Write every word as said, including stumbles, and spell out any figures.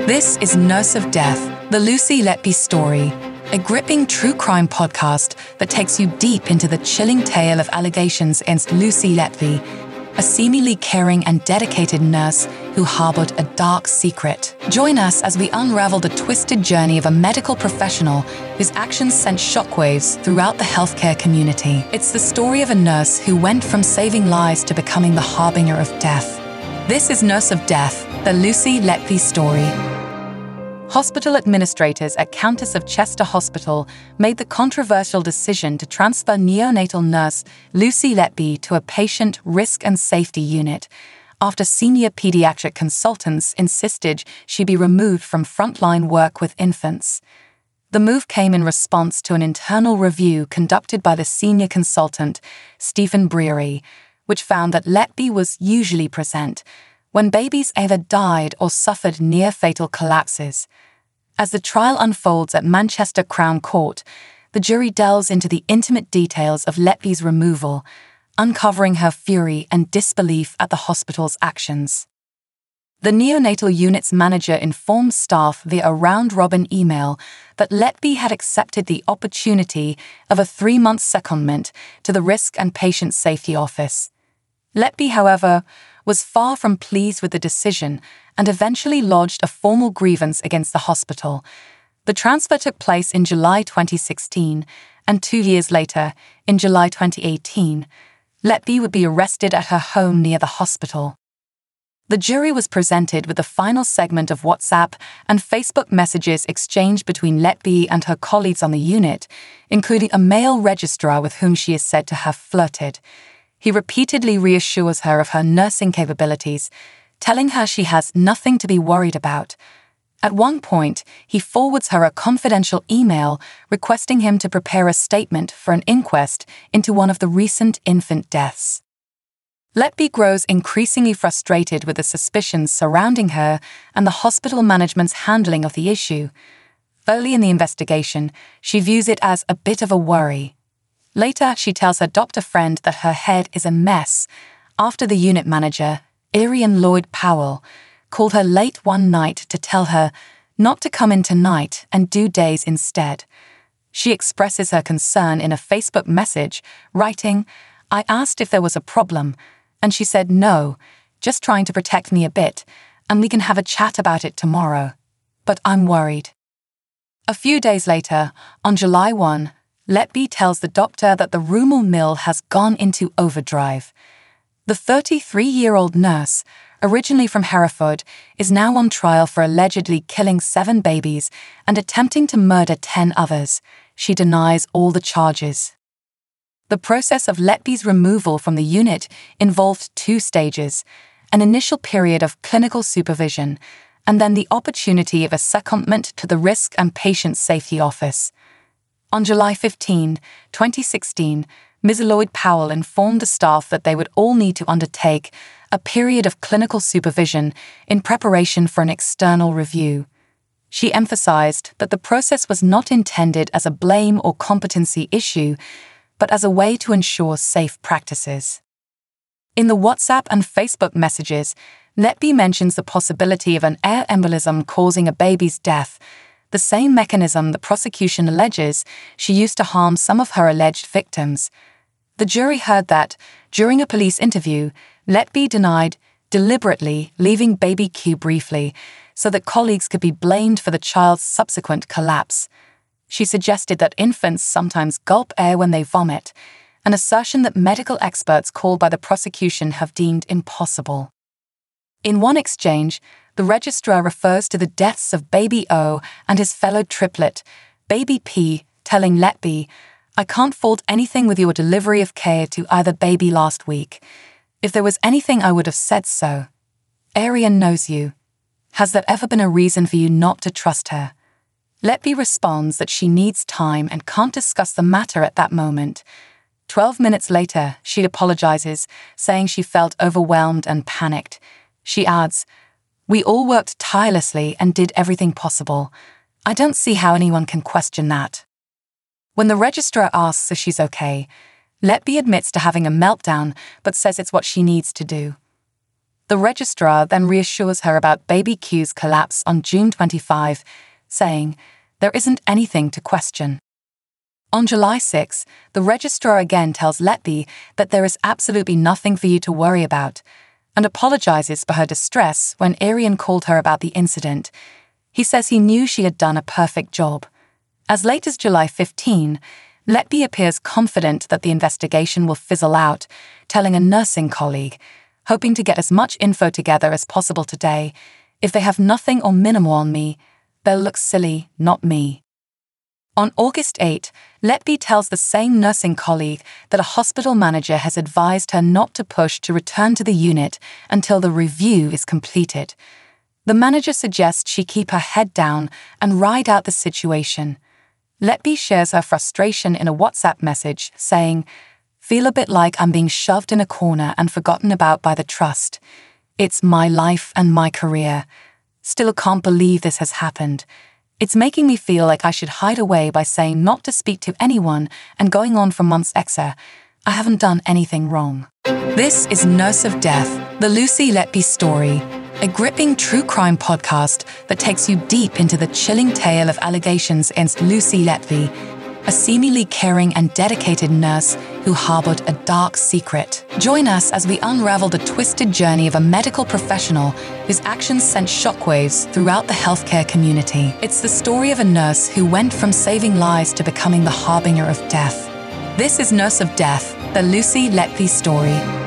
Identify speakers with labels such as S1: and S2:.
S1: This is Nurse of Death, the Lucy Letby story, a gripping true crime podcast that takes you deep into the chilling tale of allegations against Lucy Letby, a seemingly caring and dedicated nurse who harbored a dark secret. Join us as we unravel the twisted journey of a medical professional whose actions sent shockwaves throughout the healthcare community. It's the story of a nurse who went from saving lives to becoming the harbinger of death. This is Nurse of Death, the Lucy Letby story. Hospital administrators at Countess of Chester Hospital made the controversial decision to transfer neonatal nurse Lucy Letby to a patient risk and safety unit after senior pediatric consultants insisted she be removed from frontline work with infants. The move came in response to an internal review conducted by the senior consultant, Stephen Breary, which found that Letby was usually present when babies either died or suffered near-fatal collapses. As the trial unfolds at Manchester Crown Court, the jury delves into the intimate details of Letby's removal, uncovering her fury and disbelief at the hospital's actions. The neonatal unit's manager informed staff via a round-robin email that Letby had accepted the opportunity of a three-month secondment to the Risk and Patient Safety Office. Letby, however, was far from pleased with the decision and eventually lodged a formal grievance against the hospital. The transfer took place in July twenty sixteen, and two years later, in July twenty eighteen, Letby would be arrested at her home near the hospital. The jury was presented with the final segment of WhatsApp and Facebook messages exchanged between Letby and her colleagues on the unit, including a male registrar with whom she is said to have flirted. He repeatedly reassures her of her nursing capabilities, telling her she has nothing to be worried about. At one point, he forwards her a confidential email requesting him to prepare a statement for an inquest into one of the recent infant deaths. Letby grows increasingly frustrated with the suspicions surrounding her and the hospital management's handling of the issue. Early in the investigation, she views it as a bit of a worry. Later, she tells her doctor friend that her head is a mess after the unit manager, Arian Lloyd Powell, called her late one night to tell her not to come in tonight and do days instead. She expresses her concern in a Facebook message, writing, "I asked if there was a problem, and she said no, just trying to protect me a bit, and we can have a chat about it tomorrow. But I'm worried." A few days later, on July first, Letby tells the doctor that the Rummel Mill has gone into overdrive. The thirty-three-year-old nurse, originally from Hereford, is now on trial for allegedly killing seven babies and attempting to murder ten others. She denies all the charges. The process of Letby's removal from the unit involved two stages, an initial period of clinical supervision, and then the opportunity of a secondment to the Risk and Patient Safety Office. On July fifteenth, twenty sixteen, Miz Lloyd Powell informed the staff that they would all need to undertake a period of clinical supervision in preparation for an external review. She emphasized that the process was not intended as a blame or competency issue, but as a way to ensure safe practices. In the WhatsApp and Facebook messages, Letby mentions the possibility of an air embolism causing a baby's death, the same mechanism the prosecution alleges she used to harm some of her alleged victims. The jury heard that, during a police interview, Letby denied deliberately leaving baby Q briefly so that colleagues could be blamed for the child's subsequent collapse. She suggested that infants sometimes gulp air when they vomit, an assertion that medical experts called by the prosecution have deemed impossible. In one exchange, the registrar refers to the deaths of baby O and his fellow triplet, baby P, telling Letby, "I can't fault anything with your delivery of care to either baby last week. If there was anything, I would have said so. Arian knows you. Has there ever been a reason for you not to trust her?" Letby responds that she needs time and can't discuss the matter at that moment. Twelve minutes later, she apologizes, saying she felt overwhelmed and panicked. She adds, "We all worked tirelessly and did everything possible. I don't see how anyone can question that." When the registrar asks if she's okay, Letby admits to having a meltdown but says it's what she needs to do. The registrar then reassures her about baby Q's collapse on June twenty-fifth, saying, "There isn't anything to question." On July sixth, the registrar again tells Letby that there is absolutely nothing for you to worry about, and apologizes for her distress when Arian called her about the incident. He says he knew she had done a perfect job. As late as July fifteenth, Letby appears confident that the investigation will fizzle out, telling a nursing colleague, "Hoping to get as much info together as possible today. If they have nothing or minimal on me, they'll look silly, not me." On August eighth, Letby tells the same nursing colleague that a hospital manager has advised her not to push to return to the unit until the review is completed. The manager suggests she keep her head down and ride out the situation. Letby shares her frustration in a WhatsApp message, saying, "Feel a bit like I'm being shoved in a corner and forgotten about by the trust. It's my life and my career. Still can't believe this has happened. It's making me feel like I should hide away by saying not to speak to anyone and going on for months extra. I haven't done anything wrong." This is Nurse of Death, the Lucy Letby story, a gripping true crime podcast that takes you deep into the chilling tale of allegations against Lucy Letby, a seemingly caring and dedicated nurse who harbored a dark secret. Join us as we unravel the twisted journey of a medical professional whose actions sent shockwaves throughout the healthcare community. It's the story of a nurse who went from saving lives to becoming the harbinger of death. This is Nurse of Death, the Lucy Letby story.